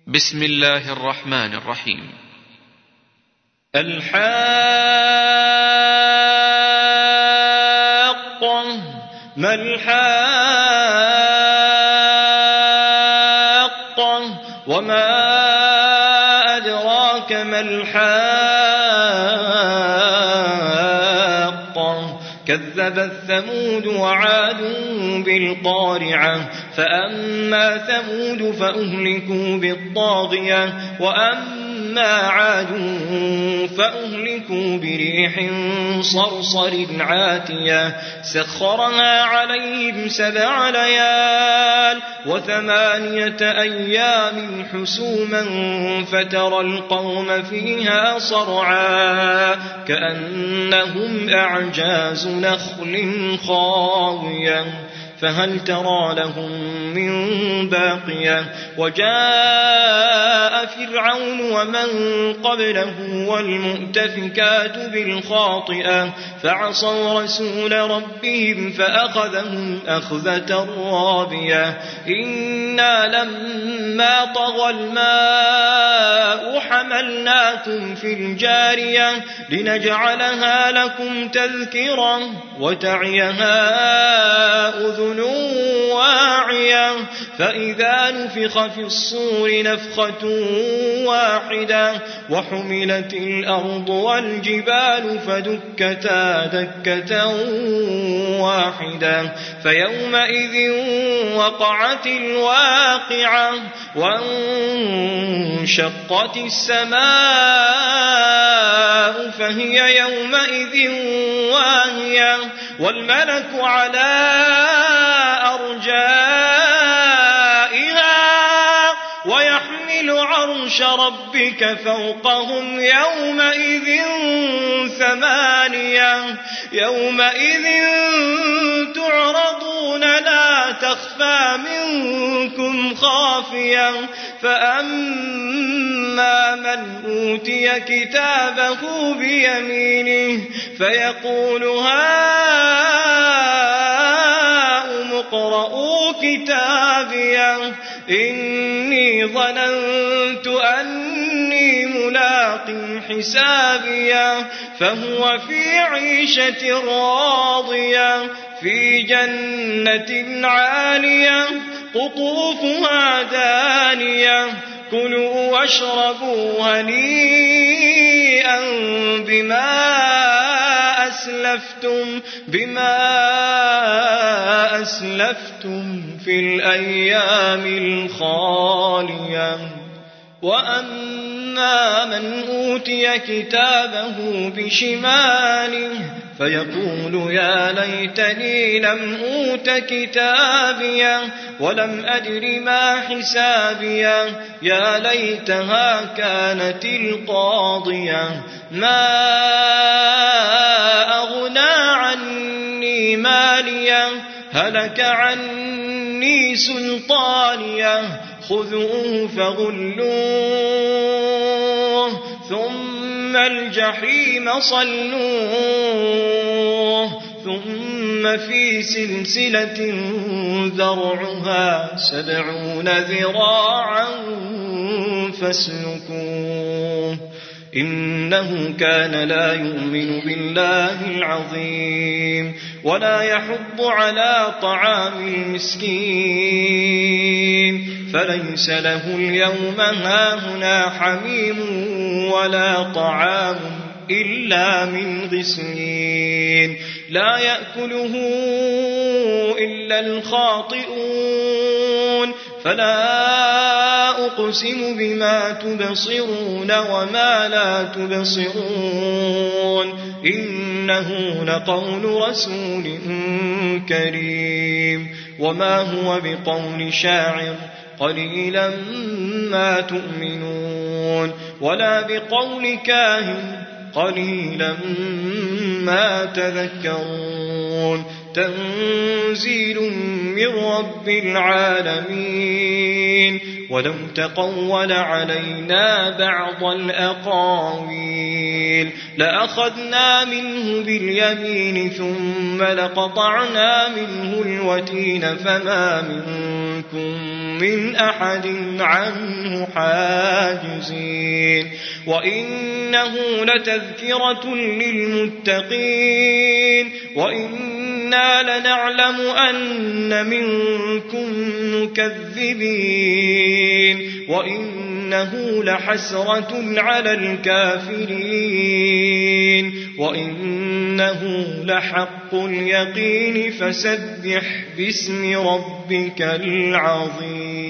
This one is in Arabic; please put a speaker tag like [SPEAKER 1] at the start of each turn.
[SPEAKER 1] بسم الله الرحمن الرحيم.
[SPEAKER 2] الحاقة. ما الحاقة وما أدراك ما الحاقة. كذبت ثمود وعاد بالقارعة. فأما ثمود فأهلكوا بالطاغية وأما عاد فأهلكوا بريح صرصر عاتية سخرها عليهم 7 ليال و8 أيام حسوما فترى القوم فيها صرعا كأنهم أعجاز نخل خاوية فهل ترى لهم من باقية. وجاء فرعون ومن قبله والمؤتفكات بالخاطئة فعصوا رسول ربهم فأخذهم أخذة رابية. إنا لما طغى الماء حملناكم في الجارية لنجعلها لكم تذكرة وتعيها أذن واعية. فإذا نفخ في الصور نفخة واحدة وحملت الأرض والجبال فدكتا دكة واحدة فيومئذ وقعت الواقعة وانشقت السماء فهي يومئذ واهية والملك على أرجائها ويحمل عرش ربك فوقهم يومئذ 8 يومئذ تعرضون لا تخفى منكم خافية. فأما من أوتي كتابه بيمينه فيقول هاؤم اقرءوا كتابيه إني ظننت أني ملاق حسابيه فهو في عيشة راضية في جنة عالية قطوفها دانية كلوا واشربوا هنيئا بما أسلفتم في الأيام الخالية. وأما من أوتي كتابه بشماله فيقول يا ليتني لم أوت كتابيه ولم أدر ما حسابيه يا ليتها كانت القاضية ما أغنى عني ماليه هلك عني سلطانيه خذوه فغلوه ثم الجحيم صلوه ثم في سلسلة ذرعها 70 ذراعا فاسلكوه إنه كان لا يؤمن بالله العظيم ولا يحض على طعام المسكين فليس له اليوم هاهنا حميم ولا طعام إلا من غسلين لا يأكله إلا الخاطئون. فلا أقسم بما تبصرون وما لا تبصرون إنه لقول رسول كريم وما هو بقول شاعر قليلا ما تؤمنون ولا بقول كاهن قليلا ما تذكرون تنزيل من رب العالمين. ولو تقول علينا بعض الأقاويل لأخذنا منه باليمين ثم لقطعنا منه الوتين فما منكم من أحد عنه حاجزين وإنه لتذكرة للمتقين وإنا لنعلم أن منكم مكذبين وإنه لحسرة على الكافرين وإنه لحق اليقين فسبح باسم ربك العظيم.